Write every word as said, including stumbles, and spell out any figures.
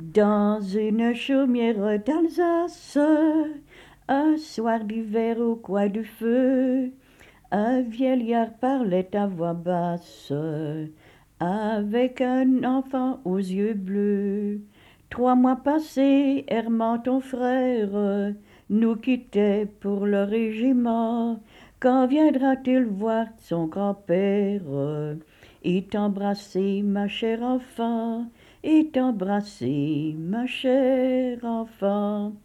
Dans une chaumière d'Alsace, un soir d'hiver au coin du feu, un vieillard parlait à voix basse avec un enfant aux yeux bleus. Trois mois passés, Herman, ton frère, nous quittait pour le régiment. Quand viendra-t-il voir son grand-père et t'embrasser, ma chère enfant, et t'embrasser, ma chère enfant?